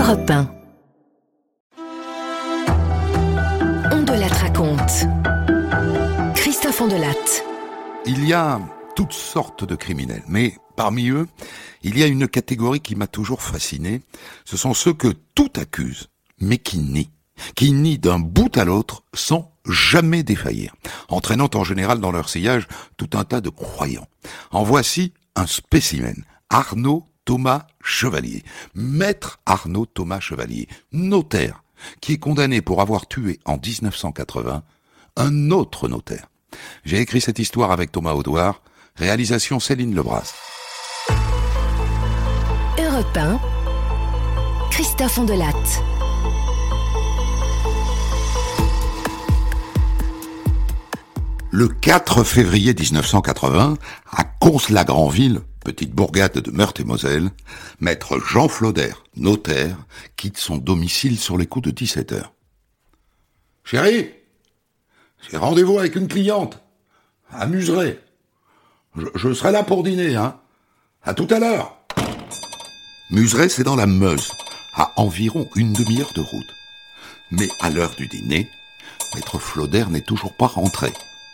Europe 1. On de la raconte. Christophe Ondelatte. Il y a toutes sortes de criminels, mais parmi eux, il y a une catégorie qui m'a toujours fasciné. Ce sont ceux que tout accuse, mais qui nient d'un bout à l'autre sans jamais défaillir, entraînant en général dans leur sillage tout un tas de croyants. En voici un spécimen, Arnaud Thomas Chevalier, maître Arnaud Thomas Chevalier, notaire, qui est condamné pour avoir tué en 1980 un autre notaire. J'ai écrit cette histoire avec Thomas Audouard, réalisation Céline Lebras. Europe 1, Christophe Ondelatte. Le 4 février 1980, à Cons-la-Granville, petite bourgade de Meurthe-et-Moselle, maître Jean Flauder, notaire, quitte son domicile sur les coups de 17 heures. « Chérie, j'ai rendez-vous avec une cliente, à Muserey. Je serai là pour dîner, hein. À tout à l'heure. » Muserey, c'est dans la Meuse, à environ une demi-heure de route. Mais à l'heure du dîner, maître Flauder n'est toujours pas rentré.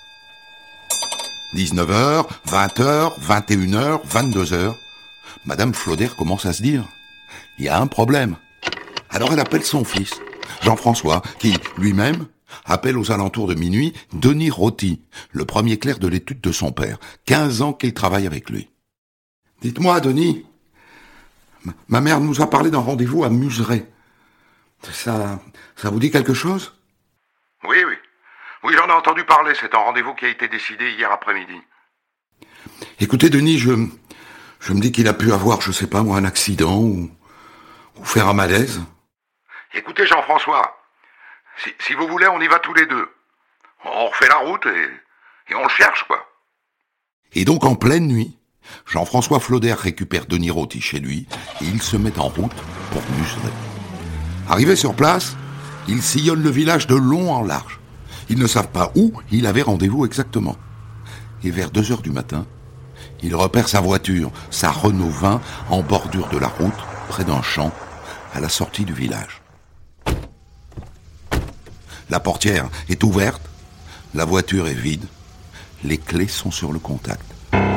19h, 20h, 21h, 22h, Madame Flauder commence à se dire « Il y a un problème ». Alors elle appelle son fils, Jean-François, qui, lui-même, appelle aux alentours de minuit Denis Roty, le premier clerc de l'étude de son père, 15 ans qu'il travaille avec lui. « Dites-moi, Denis, ma mère nous a parlé d'un rendez-vous à Muserey. Ça vous dit quelque chose ?» « Oui. Oui, j'en ai entendu parler, c'est un rendez-vous qui a été décidé hier après-midi. » Écoutez, Denis, je me dis qu'il a pu avoir, je sais pas moi, un accident ou faire un malaise. Écoutez, Jean-François, si vous voulez, on y va tous les deux. On refait la route et on le cherche, quoi. Et donc, en pleine nuit, Jean-François Flauder récupère Denis Roty chez lui et ils se mettent en route pour Muserey. Arrivés sur place, ils sillonnent le village de long en large. Ils ne savent pas où il avait rendez-vous exactement. Et vers 2h du matin, il repère sa voiture, sa Renault 20, en bordure de la route, près d'un champ, à la sortie du village. La portière est ouverte, la voiture est vide, les clés sont sur le contact.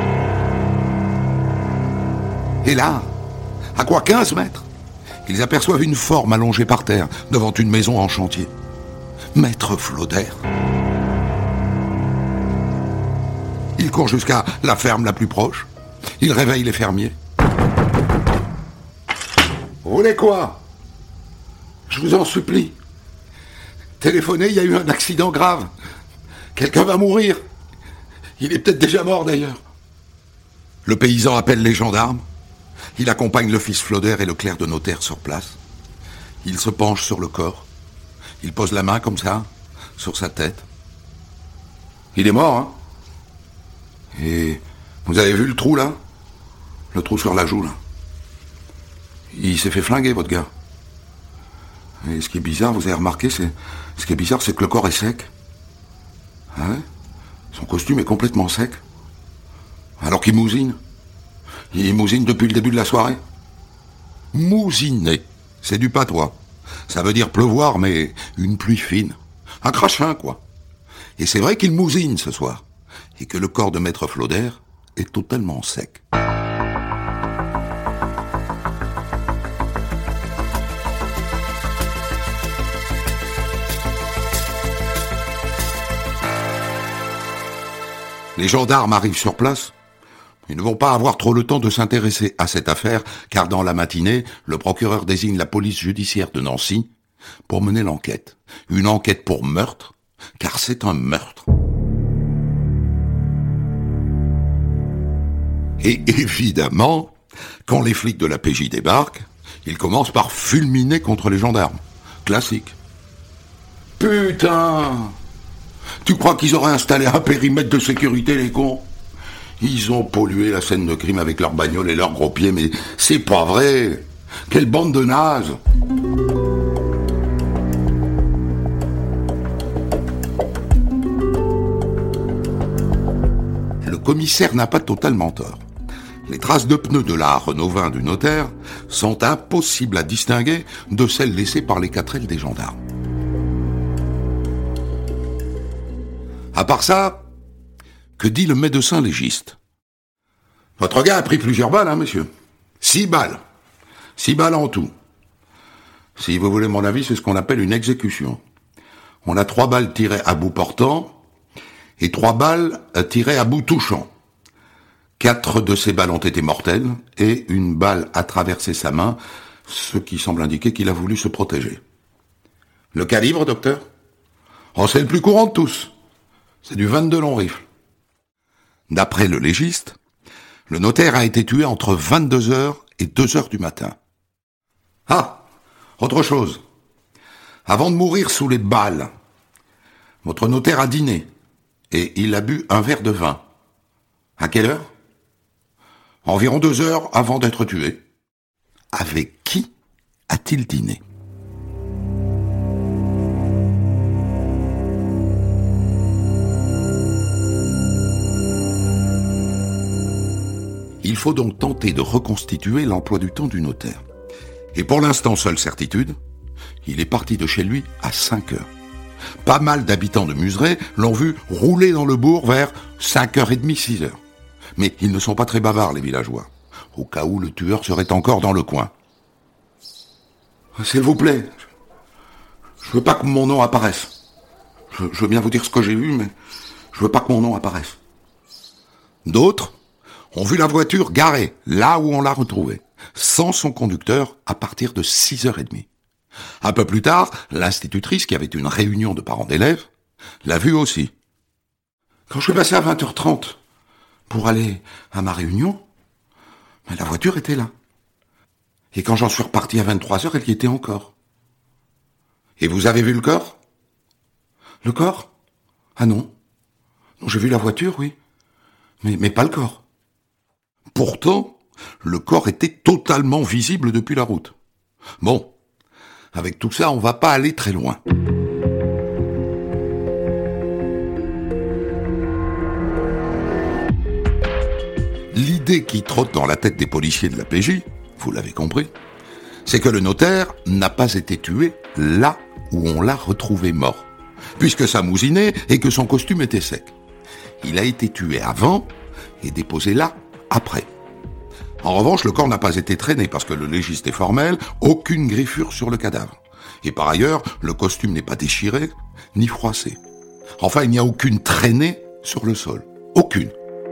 Et là, à quoi 15 mètres, ils aperçoivent une forme allongée par terre, devant une maison en chantier. Maître Flauder. Il court jusqu'à la ferme la plus proche. Il réveille les fermiers. « Vous voulez quoi ? Je vous en supplie. Téléphonez, il y a eu un accident grave. Quelqu'un va mourir. Il est peut-être déjà mort d'ailleurs. » Le paysan appelle les gendarmes. Il accompagne le fils Flauder et le clerc de notaire sur place. Il se penche sur le corps. Il pose la main comme ça, sur sa tête. Il est mort, hein ? Et vous avez vu le trou, là ? Le trou sur la joue, là. Il s'est fait flinguer, votre gars. Et ce qui est bizarre, vous avez remarqué, c'est que le corps est sec. Ah ouais ? Son costume est complètement sec. Alors qu'il mousine. Il mousine depuis le début de la soirée. Mousiner, c'est du patois. Ça veut dire pleuvoir, mais une pluie fine. Un crachin, quoi. Et c'est vrai qu'il mousine ce soir. Et que le corps de maître Flauder est totalement sec. Les gendarmes arrivent sur place. Ils ne vont pas avoir trop le temps de s'intéresser à cette affaire, car dans la matinée, le procureur désigne la police judiciaire de Nancy pour mener l'enquête. Une enquête pour meurtre, car c'est un meurtre. Et évidemment, quand les flics de la PJ débarquent, ils commencent par fulminer contre les gendarmes. Classique. Putain ! Tu crois qu'ils auraient installé un périmètre de sécurité, les cons ? Ils ont pollué la scène de crime avec leurs bagnoles et leurs gros pieds, mais c'est pas vrai. Quelle bande de nazes. Le commissaire n'a pas totalement tort. Les traces de pneus de la Renault 20 du notaire sont impossibles à distinguer de celles laissées par les 4L des gendarmes. À part ça, que dit le médecin légiste? Votre gars a pris plusieurs balles, monsieur. 6 balles. 6 balles en tout. Si vous voulez mon avis, c'est ce qu'on appelle une exécution. On a 3 balles tirées à bout portant et 3 balles tirées à bout touchant. 4 de ces balles ont été mortelles et une balle a traversé sa main, ce qui semble indiquer qu'il a voulu se protéger. Le calibre, docteur? Oh, c'est le plus courant de tous. C'est du 22 long rifle. D'après le légiste, le notaire a été tué entre 22h et 2h du matin. Ah, autre chose. Avant de mourir sous les balles, votre notaire a dîné et il a bu un verre de vin. À quelle heure? Environ 2 heures avant d'être tué. Avec qui a-t-il dîné? Il faut donc tenter de reconstituer l'emploi du temps du notaire. Et pour l'instant, seule certitude, il est parti de chez lui à 5 heures. Pas mal d'habitants de Muzeray l'ont vu rouler dans le bourg vers 5h30, 6h. Mais ils ne sont pas très bavards, les villageois, au cas où le tueur serait encore dans le coin. S'il vous plaît, je veux pas que mon nom apparaisse. Je veux bien vous dire ce que j'ai vu, mais je veux pas que mon nom apparaisse. D'autres ont vu la voiture garée, là où on l'a retrouvée, sans son conducteur, à partir de 6h30. Un peu plus tard, l'institutrice, qui avait une réunion de parents d'élèves, l'a vue aussi. Quand je suis passé à 20h30 pour aller à ma réunion, la voiture était là. Et quand j'en suis reparti à 23h, elle y était encore. Et vous avez vu le corps? Le corps? Ah non. Non, j'ai vu la voiture, oui. Mais pas le corps. Pourtant, le corps était totalement visible depuis la route. Bon, avec tout ça, on va pas aller très loin. L'idée qui trotte dans la tête des policiers de la PJ, vous l'avez compris, c'est que le notaire n'a pas été tué là où on l'a retrouvé mort, puisque ça mousinait et que son costume était sec. Il a été tué avant et déposé là après. En revanche, le corps n'a pas été traîné parce que le légiste est formel, aucune griffure sur le cadavre. Et par ailleurs, le costume n'est pas déchiré ni froissé. Enfin, il n'y a aucune traînée sur le sol. Aucune.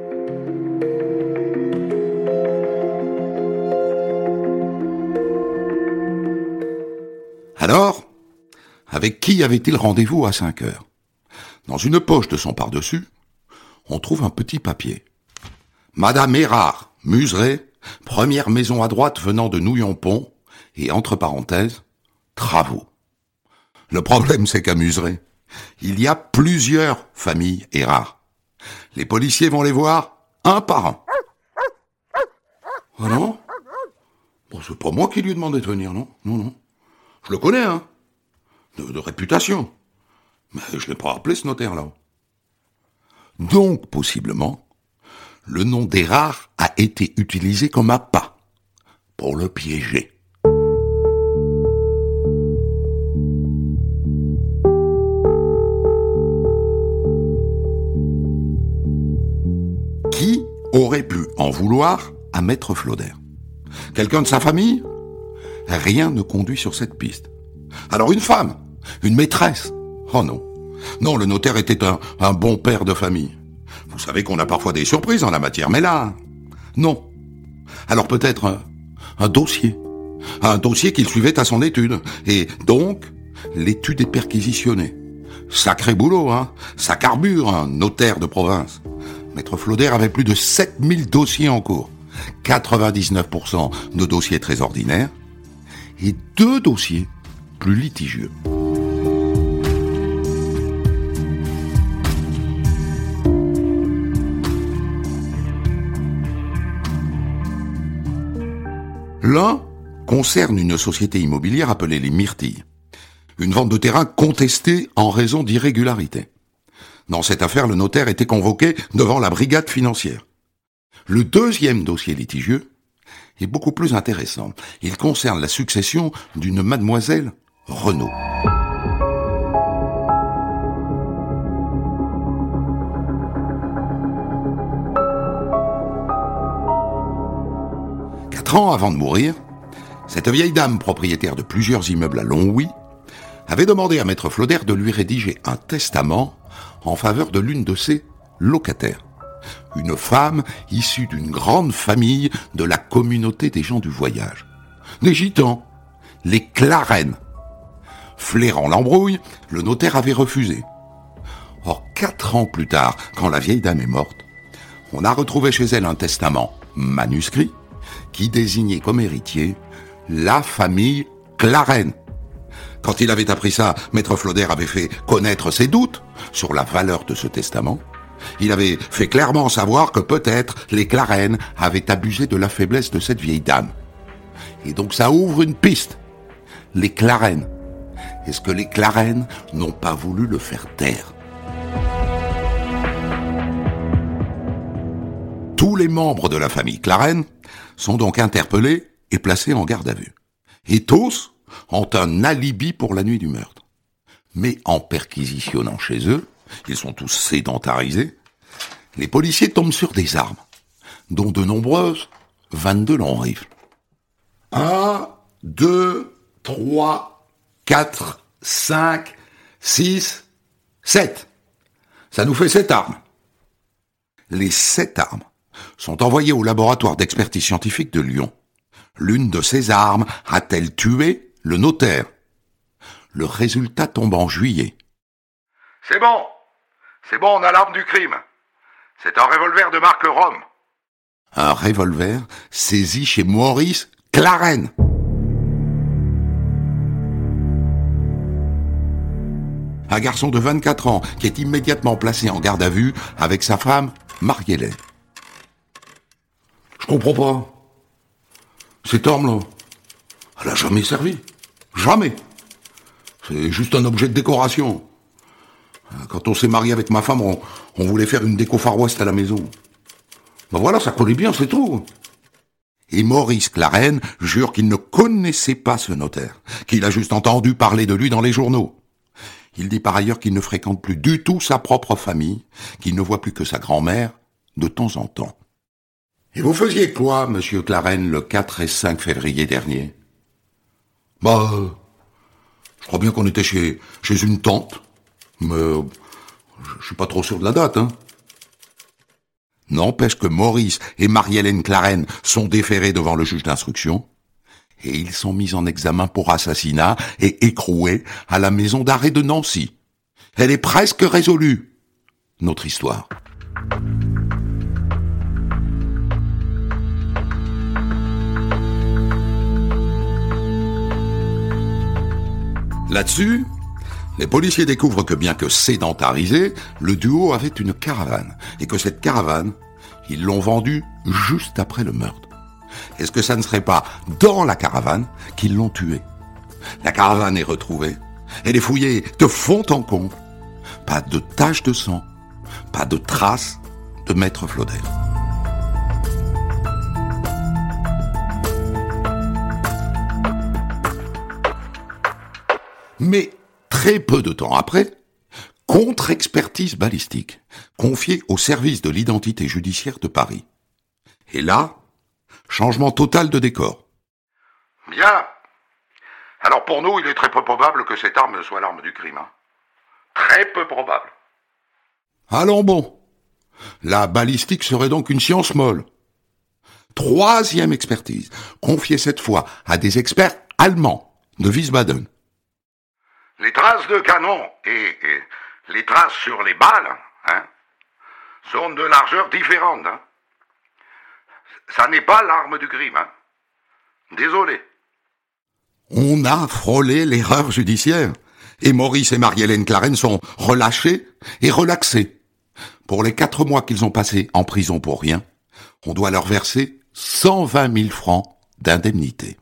Alors, avec qui avait-il rendez-vous à 5 heures? Dans une poche de son par-dessus, on trouve un petit papier. Madame Erard, Muzeray, première maison à droite venant de Nouillon-Pont, et entre parenthèses, travaux. Le problème, c'est qu'à Muzeray, il y a plusieurs familles Erard. Les policiers vont les voir un par un. Ah non? Bon, c'est pas moi qui lui ai demandé de venir, non? Non. Je le connais, hein. De réputation. Mais je l'ai pas appelé, ce notaire-là. Donc, possiblement, le nom d'Erard a été utilisé comme appât pour le piéger. Qui aurait pu en vouloir à Maître Floder? Quelqu'un de sa famille? Rien ne conduit sur cette piste. Alors une femme? Une maîtresse? Oh non. Non, le notaire était un bon père de famille. Vous savez qu'on a parfois des surprises en la matière, mais là, non. Alors peut-être un dossier. Un dossier qu'il suivait à son étude. Et donc, l'étude est perquisitionnée. Sacré boulot, hein. Ça carbure, un notaire de province. Maître Floder avait plus de 7000 dossiers en cours. 99% de dossiers très ordinaires. Et 2 dossiers plus litigieux. L'un concerne une société immobilière appelée les Myrtilles. Une vente de terrain contestée en raison d'irrégularités. Dans cette affaire, le notaire était convoqué devant la brigade financière. Le deuxième dossier litigieux est beaucoup plus intéressant. Il concerne la succession d'une mademoiselle Renaud. Quatre ans avant de mourir, cette vieille dame propriétaire de plusieurs immeubles à Longwy avait demandé à maître Floder de lui rédiger un testament en faveur de l'une de ses locataires. Une femme issue d'une grande famille de la communauté des gens du voyage. Des gitans, les Clarènes. Flairant l'embrouille, le notaire avait refusé. Or, 4 ans plus tard, quand la vieille dame est morte, on a retrouvé chez elle un testament manuscrit qui désignait comme héritier la famille Clarène. Quand il avait appris ça, maître Floder avait fait connaître ses doutes sur la valeur de ce testament. Il avait fait clairement savoir que peut-être les Clarènes avaient abusé de la faiblesse de cette vieille dame. Et donc ça ouvre une piste. Les Clarènes. Est-ce que les Clarènes n'ont pas voulu le faire taire ? Tous les membres de la famille Clarène sont donc interpellés et placés en garde à vue. Et tous ont un alibi pour la nuit du meurtre. Mais en perquisitionnant chez eux, ils sont tous sédentarisés, les policiers tombent sur des armes, dont de nombreuses 22 longs rifles. 1, 2, 3, 4, 5, 6, 7. Ça nous fait 7 armes. Les 7 armes sont envoyées au laboratoire d'expertise scientifique de Lyon. L'une de ces armes a-t-elle tué le notaire ? Le résultat tombe en juillet. C'est bon, on a l'arme du crime. C'est un revolver de marque Rome. Un revolver saisi chez Maurice Clarène. Un garçon de 24 ans qui est immédiatement placé en garde à vue avec sa femme, Marie-Hélène. Je comprends pas. Cette arme-là, elle a jamais servi. Jamais. C'est juste un objet de décoration. Quand on s'est marié avec ma femme, on voulait faire une déco Far West à la maison. Ben voilà, ça collait bien, c'est tout. Et Maurice Clarène jure qu'il ne connaissait pas ce notaire, qu'il a juste entendu parler de lui dans les journaux. Il dit par ailleurs qu'il ne fréquente plus du tout sa propre famille, qu'il ne voit plus que sa grand-mère de temps en temps. Et vous faisiez quoi, monsieur Clarène, le 4 et 5 février dernier ? Je crois bien qu'on était chez une tante, mais je suis pas trop sûr de la date, hein. N'empêche que Maurice et Marie-Hélène Clarène sont déférés devant le juge d'instruction, et ils sont mis en examen pour assassinat et écroués à la maison d'arrêt de Nancy. Elle est presque résolue, notre histoire. Là-dessus, les policiers découvrent que bien que sédentarisé, le duo avait une caravane, et que cette caravane, ils l'ont vendue juste après le meurtre. Est-ce que ça ne serait pas dans la caravane qu'ils l'ont tué ? La caravane est retrouvée, elle est fouillée de fond en comble. Pas de tache de sang, pas de traces de maître Floder. Mais très peu de temps après, contre-expertise balistique, confiée au service de l'identité judiciaire de Paris. Et là, changement total de décor. Bien. Alors pour nous, il est très peu probable que cette arme soit l'arme du crime. Hein. Très peu probable. Allons bon. La balistique serait donc une science molle. 3e expertise, confiée cette fois à des experts allemands de Wiesbaden. Les traces de canon et les traces sur les balles sont de largeur différente. Hein. Ça n'est pas l'arme du crime. Hein. Désolé. On a frôlé l'erreur judiciaire. Et Maurice et Marie-Hélène Clarène sont relâchés et relaxés. Pour les 4 mois qu'ils ont passés en prison pour rien, on doit leur verser 120 000 francs d'indemnité.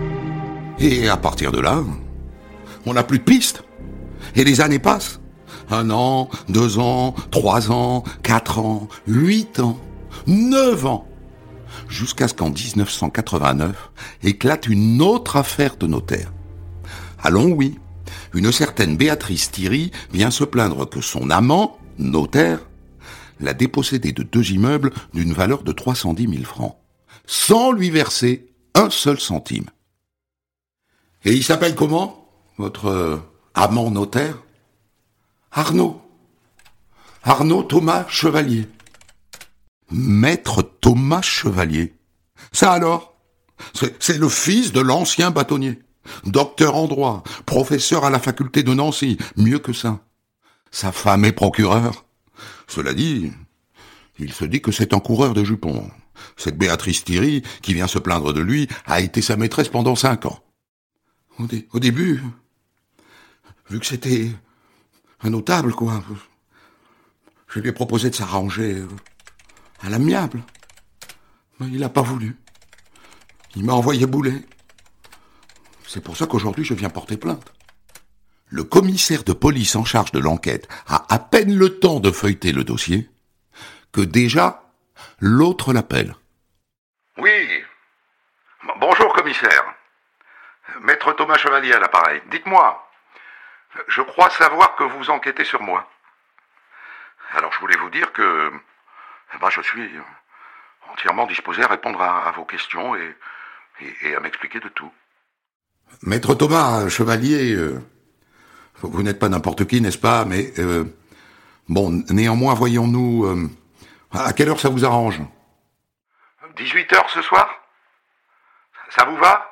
Et à partir de là, on n'a plus de pistes. Et les années passent. 1 an, 2 ans, 3 ans, 4 ans, 8 ans, 9 ans. Jusqu'à ce qu'en 1989 éclate une autre affaire de notaire. À Longwy, une certaine Béatrice Thierry vient se plaindre que son amant, notaire, l'a dépossédé de 2 immeubles d'une valeur de 310 000 francs, sans lui verser un seul centime. Et il s'appelle comment, votre amant notaire? Arnaud. Arnaud Thomas Chevalier. Maître Thomas Chevalier. Ça alors? C'est le fils de l'ancien bâtonnier. Docteur en droit, professeur à la faculté de Nancy, mieux que ça. Sa femme est procureure. Cela dit, il se dit que c'est un coureur de jupons. Cette Béatrice Thierry, qui vient se plaindre de lui, a été sa maîtresse pendant 5 ans. Au début, vu que c'était un notable, quoi, je lui ai proposé de s'arranger à l'amiable. Mais il n'a pas voulu. Il m'a envoyé bouler. C'est pour ça qu'aujourd'hui je viens porter plainte. Le commissaire de police en charge de l'enquête a à peine le temps de feuilleter le dossier que déjà l'autre l'appelle. Oui. Bonjour, commissaire. Maître Thomas Chevalier à l'appareil. Dites-moi, je crois savoir que vous enquêtez sur moi. Alors je voulais vous dire que je suis entièrement disposé à répondre à vos questions et à m'expliquer de tout. Maître Thomas Chevalier, vous n'êtes pas n'importe qui, n'est-ce pas? Mais néanmoins, voyons-nous, à quelle heure ça vous arrange? 18h ce soir? Ça vous va?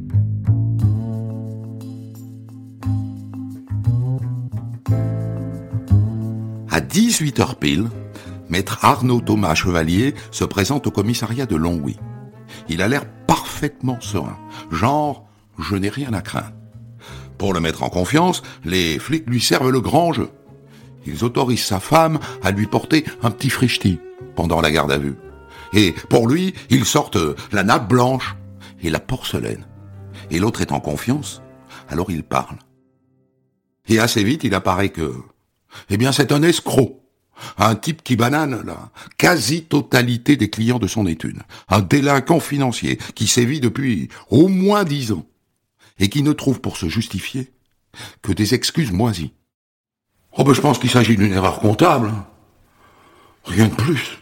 À 18h pile, maître Arnaud Thomas Chevalier se présente au commissariat de Longwy. Il a l'air parfaitement serein, genre je n'ai rien à craindre. Pour le mettre en confiance, les flics lui servent le grand jeu. Ils autorisent sa femme à lui porter un petit frichti pendant la garde à vue. Et pour lui, ils sortent la nappe blanche et la porcelaine. Et l'autre est en confiance, alors il parle. Et assez vite, il apparaît que, c'est un escroc. Un type qui banane la quasi-totalité des clients de son étude. Un délinquant financier qui sévit depuis au moins 10 ans. Et qui ne trouve pour se justifier que des excuses moisies. Je pense qu'il s'agit d'une erreur comptable. Rien de plus.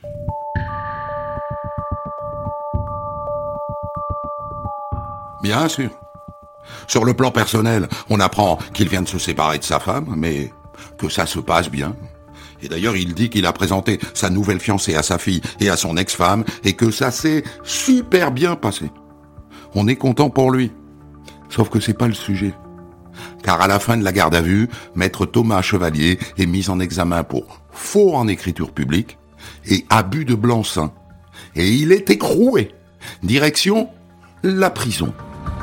Bien sûr. Sur le plan personnel, on apprend qu'il vient de se séparer de sa femme, mais que ça se passe bien. Et d'ailleurs, il dit qu'il a présenté sa nouvelle fiancée à sa fille et à son ex-femme, et que ça s'est super bien passé. On est content pour lui. Sauf que c'est pas le sujet. Car à la fin de la garde à vue, maître Thomas Chevalier est mis en examen pour faux en écriture publique et abus de blanc-seing. Et il est écroué. Direction la prison.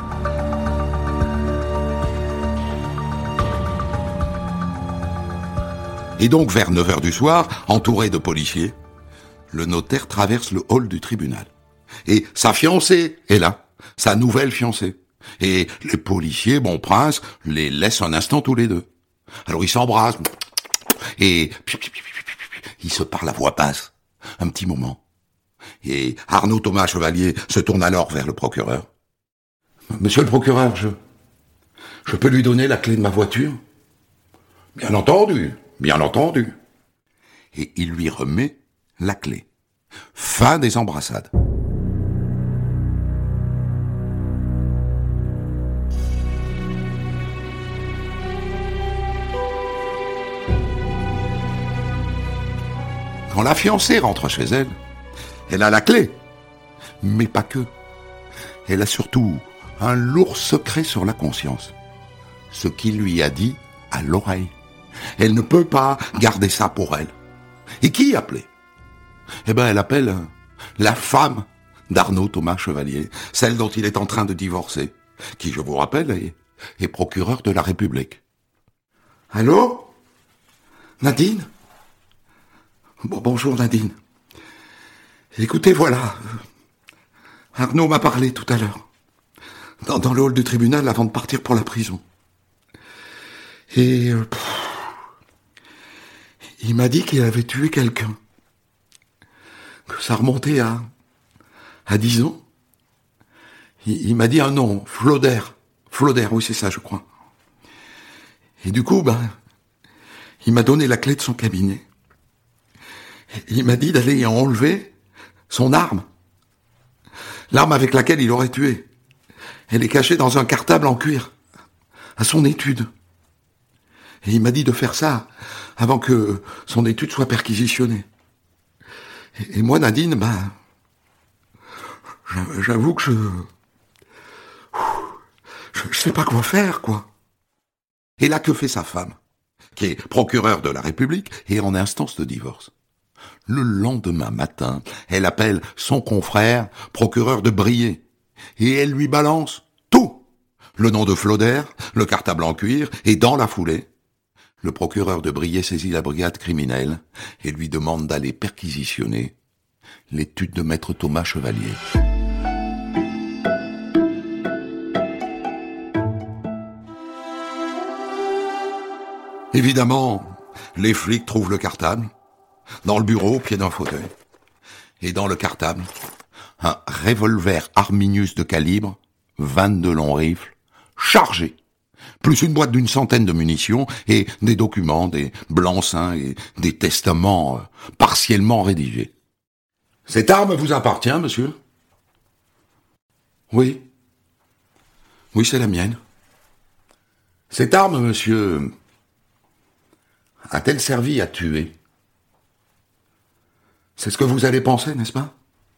Et donc, vers 9h du soir, entouré de policiers, le notaire traverse le hall du tribunal. Et sa fiancée est là, sa nouvelle fiancée. Et les policiers, bon prince, les laissent un instant tous les deux. Alors ils s'embrassent, et ils se parlent à voix basse, un petit moment. Et Arnaud Thomas Chevalier se tourne alors vers le procureur. « Monsieur le procureur, je peux lui donner la clé de ma voiture ?»« Bien entendu, bien entendu. » Et il lui remet la clé. Fin des embrassades. Quand la fiancée rentre chez elle, elle a la clé. Mais pas que. Elle a surtout un lourd secret sur la conscience. Ce qu'il lui a dit à l'oreille. Elle ne peut pas garder ça pour elle. Et qui appeler? Elle appelle la femme d'Arnaud Thomas Chevalier, celle dont il est en train de divorcer, qui, je vous rappelle, est procureur de la République. Allô? Nadine? Bonjour Nadine. Écoutez, voilà. Arnaud m'a parlé tout à l'heure. Dans le hall du tribunal avant de partir pour la prison. Et Il m'a dit qu'il avait tué quelqu'un. Que ça remontait à 10 ans. Il m'a dit un nom, Floder. Floder, oui, c'est ça, je crois. Et du coup, il m'a donné la clé de son cabinet. Il m'a dit d'aller enlever son arme. L'arme avec laquelle il aurait tué. Elle est cachée dans un cartable en cuir, à son étude. Et il m'a dit de faire ça avant que son étude soit perquisitionnée. Et moi, Nadine, j'avoue que je sais pas quoi faire, quoi. Et là, que fait sa femme, qui est procureure de la République et en instance de divorce? Le lendemain matin, elle appelle son confrère, procureur de Briey, et elle lui balance tout. Le nom de Floder, le cartable en cuir, et dans la foulée, le procureur de Briey saisit la brigade criminelle et lui demande d'aller perquisitionner l'étude de maître Thomas Chevalier. Évidemment, les flics trouvent le cartable, dans le bureau, au pied d'un fauteuil. Et dans le cartable, un revolver Arminius de calibre, 22 longs rifles, chargé, plus une boîte d'une centaine de munitions et des documents, des blancs-seings et des testaments partiellement rédigés. « Cette arme vous appartient, monsieur ?»« Oui. Oui, c'est la mienne. »« Cette arme, monsieur, a-t-elle servi à tuer ? » C'est ce que vous allez penser, n'est-ce pas ?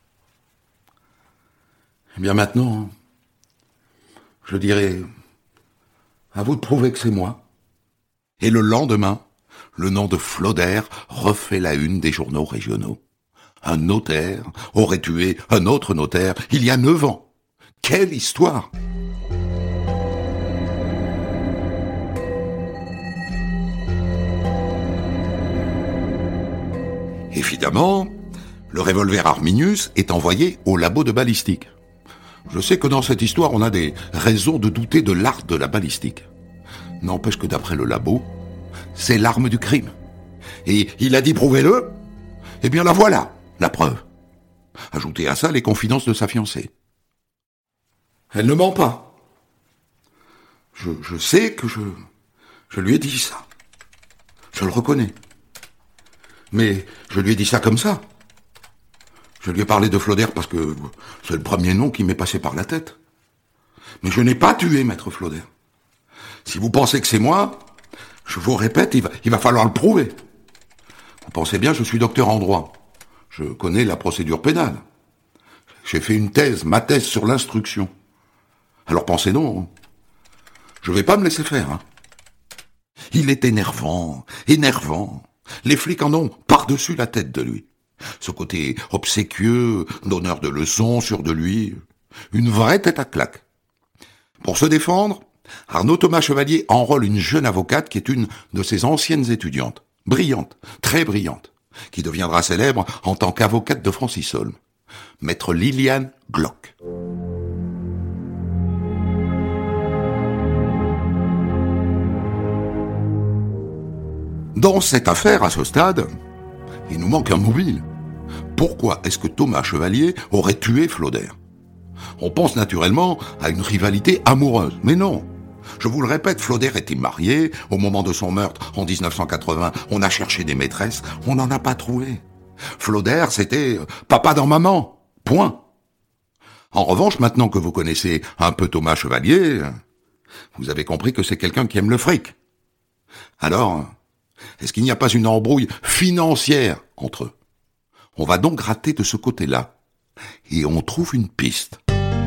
Eh bien maintenant, je dirais, à vous de prouver que c'est moi. Et le lendemain, le nom de Floder refait la une des journaux régionaux. Un notaire aurait tué un autre notaire il y a 9 ans. Quelle histoire ! Évidemment, le revolver Arminius est envoyé au labo de balistique. Je sais que dans cette histoire, on a des raisons de douter de l'art de la balistique. N'empêche que d'après le labo, c'est l'arme du crime. Et il a dit prouvez-le, eh bien la voilà, la preuve. Ajoutez à ça les confidences de sa fiancée. Elle ne ment pas. Je sais que je lui ai dit ça. Je le reconnais. Mais je lui ai dit ça comme ça. Je lui ai parlé de Floder parce que c'est le premier nom qui m'est passé par la tête. Mais je n'ai pas tué maître Floder. Si vous pensez que c'est moi, je vous répète, il va falloir le prouver. Vous pensez bien, je suis docteur en droit. Je connais la procédure pénale. J'ai fait ma thèse sur l'instruction. Alors pensez donc, je vais pas me laisser faire. Il est énervant. Les flics en ont par-dessus la tête de lui. Ce côté obséquieux, donneur de leçons, sûr de lui, une vraie tête à claque. Pour se défendre, Arnaud Thomas Chevalier enrôle une jeune avocate qui est une de ses anciennes étudiantes, brillante, très brillante, qui deviendra célèbre en tant qu'avocate de Francis-Holm, maître Liliane Glock. Dans cette affaire, à ce stade, il nous manque un mobile. Pourquoi est-ce que Thomas Chevalier aurait tué Floder ? On pense naturellement à une rivalité amoureuse, mais non. Je vous le répète, Floder était marié. Au moment de son meurtre, en 1980, on a cherché des maîtresses, on n'en a pas trouvé. Floder, c'était papa dans maman, point. En revanche, maintenant que vous connaissez un peu Thomas Chevalier, vous avez compris que c'est quelqu'un qui aime le fric. Alors, est-ce qu'il n'y a pas une embrouille financière entre eux ? On va donc gratter de ce côté-là. Et on trouve une piste.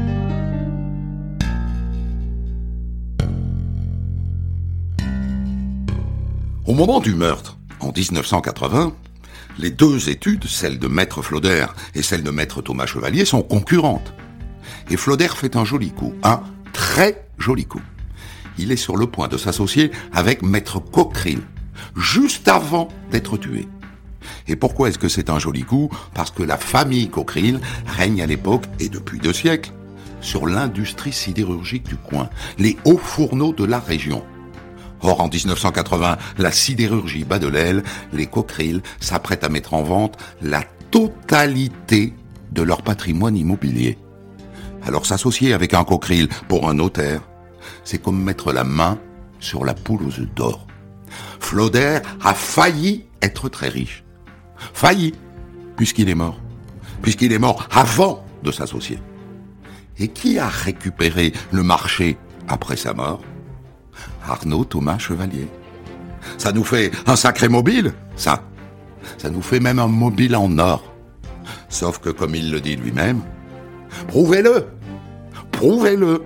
Au moment du meurtre, en 1980, les deux études, celle de maître Floder et celle de maître Thomas Chevalier, sont concurrentes. Et Floder fait un joli coup, un très joli coup. Il est sur le point de s'associer avec maître Cockerill, juste avant d'être tué. Et pourquoi est-ce que c'est un joli coup ? Parce que la famille Cockerill règne à l'époque, et depuis 2 siècles, sur l'industrie sidérurgique du coin, les hauts fourneaux de la région. Or, en 1980, la sidérurgie bat de l'aile, les Cockerill s'apprêtent à mettre en vente la totalité de leur patrimoine immobilier. Alors s'associer avec un Cockerill pour un notaire, c'est comme mettre la main sur la poule aux œufs d'or. Floder a failli être très riche. Failli, puisqu'il est mort. Puisqu'il est mort avant de s'associer. Et qui a récupéré le marché après sa mort ? Arnaud Thomas Chevalier. Ça nous fait un sacré mobile, ça. Ça nous fait même un mobile en or. Sauf que, comme il le dit lui-même, prouvez-le. Prouvez-le.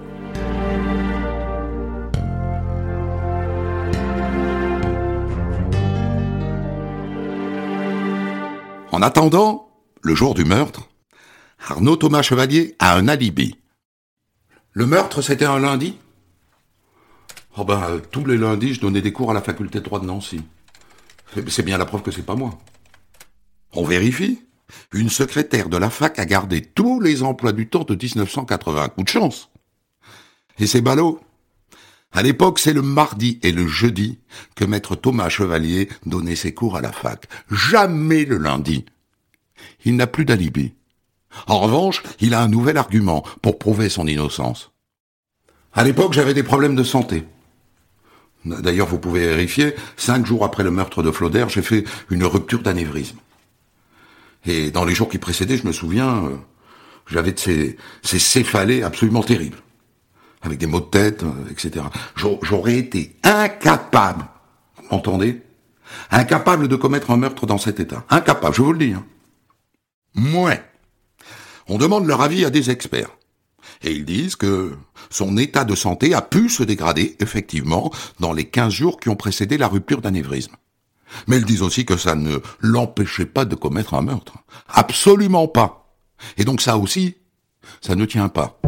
En attendant, le jour du meurtre, Arnaud Thomas Chevalier a un alibi. Le meurtre, c'était un lundi ? Oh ben, tous les lundis, je donnais des cours à la faculté de droit de Nancy. C'est bien la preuve que c'est pas moi. On vérifie. Une secrétaire de la fac a gardé tous les emplois du temps de 1980. Coup de chance. Et c'est ballot. À l'époque, c'est le mardi et le jeudi que maître Thomas Chevalier donnait ses cours à la fac. Jamais le lundi. Il n'a plus d'alibi. En revanche, il a un nouvel argument pour prouver son innocence. À l'époque, j'avais des problèmes de santé. D'ailleurs, vous pouvez vérifier, 5 jours après le meurtre de Floder, j'ai fait une rupture d'anévrisme. Et dans les jours qui précédaient, je me souviens, j'avais de ces céphalées absolument terribles. Avec des maux de tête, etc. J'aurais été incapable, vous m'entendez ? Incapable de commettre un meurtre dans cet état. Incapable, je vous le dis. Mouais. On demande leur avis à des experts. Et ils disent que son état de santé a pu se dégrader, effectivement, dans les 15 jours qui ont précédé la rupture d'anévrisme. Mais ils disent aussi que ça ne l'empêchait pas de commettre un meurtre. Absolument pas. Et donc ça aussi, ça ne tient pas.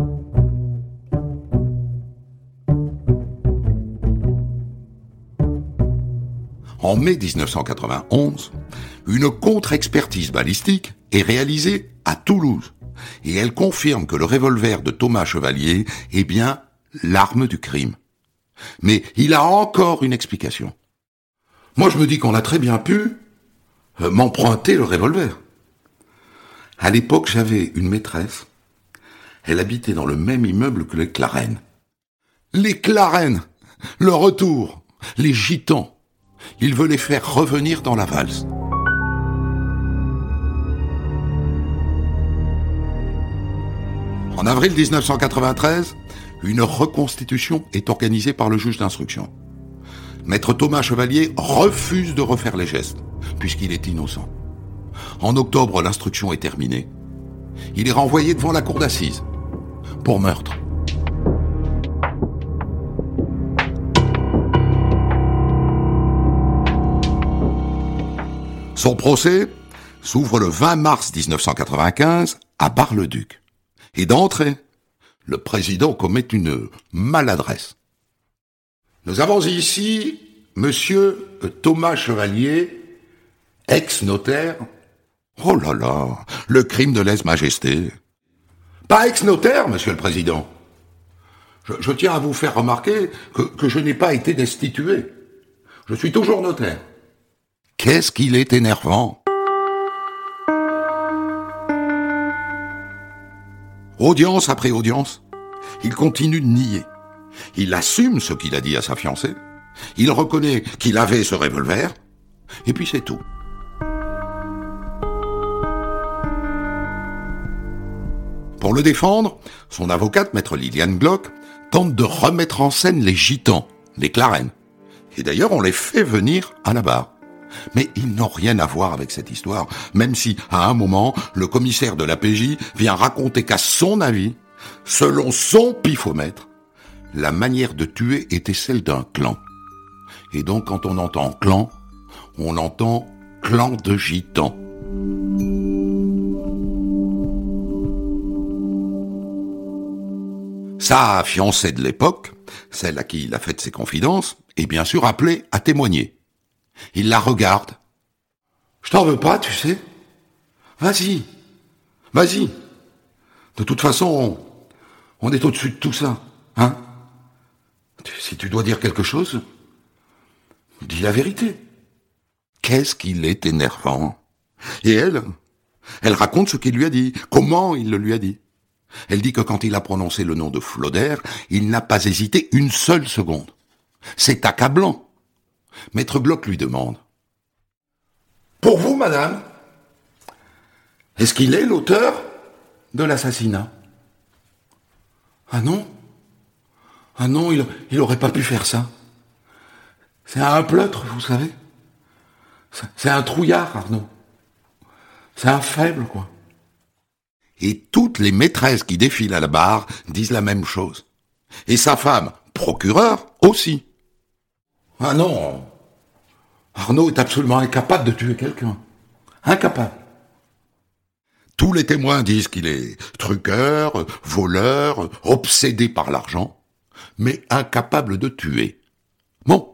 En mai 1991, une contre-expertise balistique est réalisée à Toulouse. Et elle confirme que le revolver de Thomas Chevalier est bien l'arme du crime. Mais il a encore une explication. Moi, je me dis qu'on a très bien pu m'emprunter le revolver. À l'époque, j'avais une maîtresse. Elle habitait dans le même immeuble que les Clarènes. Les Clarènes, le retour, les gitans. Ils veulent les faire revenir dans la valse. En avril 1993, une reconstitution est organisée par le juge d'instruction. Maître Thomas Chevalier refuse de refaire les gestes, puisqu'il est innocent. En octobre, l'instruction est terminée. Il est renvoyé devant la cour d'assises, pour meurtre. Son procès s'ouvre le 20 mars 1995 à Bar-le-Duc. Et d'entrée, le président commet une maladresse. Nous avons ici monsieur Thomas Chevalier, ex-notaire. Oh là là, le crime de lèse-majesté. Pas ex-notaire, monsieur le président. Je tiens à vous faire remarquer que je n'ai pas été destitué. Je suis toujours notaire. Qu'est-ce qu'il est énervant. Audience après audience, il continue de nier. Il assume ce qu'il a dit à sa fiancée. Il reconnaît qu'il avait ce revolver. Et puis c'est tout. Pour le défendre, son avocate, maître Liliane Glock, tente de remettre en scène les gitans, les Clarènes. Et d'ailleurs, on les fait venir à la barre. Mais ils n'ont rien à voir avec cette histoire, même si, à un moment, le commissaire de la PJ vient raconter qu'à son avis, selon son pifomètre, la manière de tuer était celle d'un clan. Et donc, quand on entend clan, on entend clan de gitans. Sa fiancée de l'époque, celle à qui il a fait ses confidences, est bien sûr appelée à témoigner. Il la regarde. « Je t'en veux pas, tu sais. Vas-y. Vas-y. De toute façon, on est au-dessus de tout ça. Hein ? Si tu dois dire quelque chose, Dis la vérité. Qu'est-ce qu'il est énervant. Et elle raconte ce qu'il lui a dit, comment il le lui a dit. Elle dit que quand il a prononcé le nom de Floder, il n'a pas hésité une seule seconde. C'est accablant. Maître Glock lui demande. Pour vous, madame, est-ce qu'il est l'auteur de l'assassinat? Ah non, il aurait pas pu faire ça. C'est un pleutre, vous savez. C'est un trouillard, Arnaud. C'est un faible, quoi. Et toutes les maîtresses qui défilent à la barre disent la même chose. Et sa femme, procureure, aussi. Ah non, Arnaud est absolument incapable de tuer quelqu'un. Incapable. Tous les témoins disent qu'il est truqueur, voleur, obsédé par l'argent, mais incapable de tuer. Bon.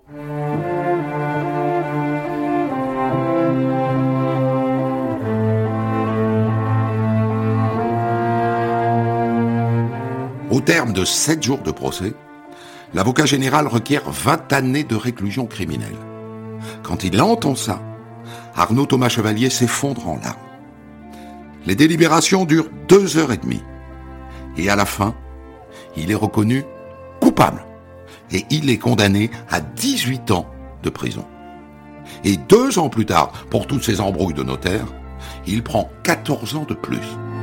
Au terme de 7 jours de procès, l'avocat général requiert 20 années de réclusion criminelle. Quand il entend ça, Arnaud Thomas Chevalier s'effondre en larmes. Les délibérations durent 2h30. Et à la fin, il est reconnu coupable. Et il est condamné à 18 ans de prison. Et 2 ans plus tard, pour toutes ces embrouilles de notaire, il prend 14 ans de plus.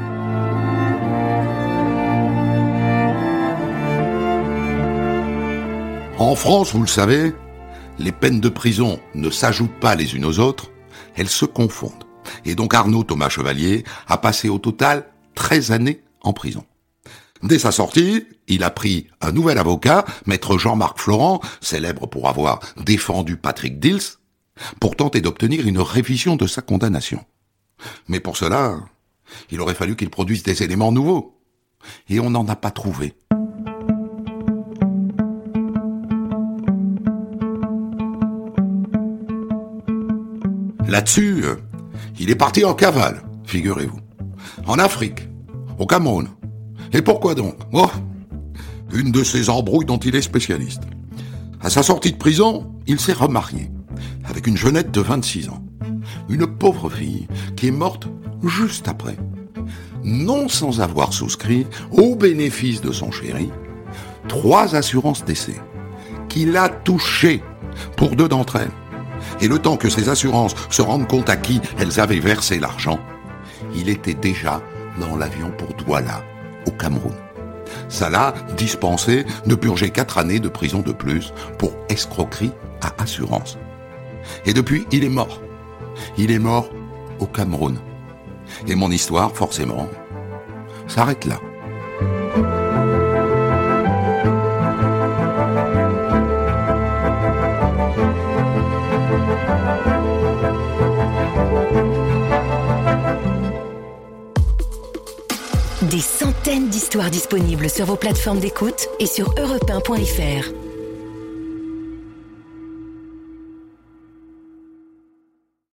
En France, vous le savez, les peines de prison ne s'ajoutent pas les unes aux autres, elles se confondent. Et donc Arnaud Thomas Chevalier a passé au total 13 années en prison. Dès sa sortie, il a pris un nouvel avocat, maître Jean-Marc Florent, célèbre pour avoir défendu Patrick Dils, pour tenter d'obtenir une révision de sa condamnation. Mais pour cela, il aurait fallu qu'il produise des éléments nouveaux. Et on n'en a pas trouvé. Là-dessus, il est parti en cavale, figurez-vous. En Afrique, au Cameroun. Et pourquoi donc? Oh, une de ces embrouilles dont il est spécialiste. À sa sortie de prison, il s'est remarié, avec une jeunette de 26 ans. Une pauvre fille qui est morte juste après. Non sans avoir souscrit, au bénéfice de son chéri, 3 assurances décès, qu'il a touchées pour 2 d'entre elles. Et le temps que ces assurances se rendent compte à qui elles avaient versé l'argent, il était déjà dans l'avion pour Douala, au Cameroun. Ça l'a dispensé de purger 4 années de prison de plus pour escroquerie à assurance. Et depuis, il est mort. Il est mort au Cameroun. Et mon histoire, forcément, s'arrête là. Des centaines d'histoires disponibles sur vos plateformes d'écoute et sur europe1.fr.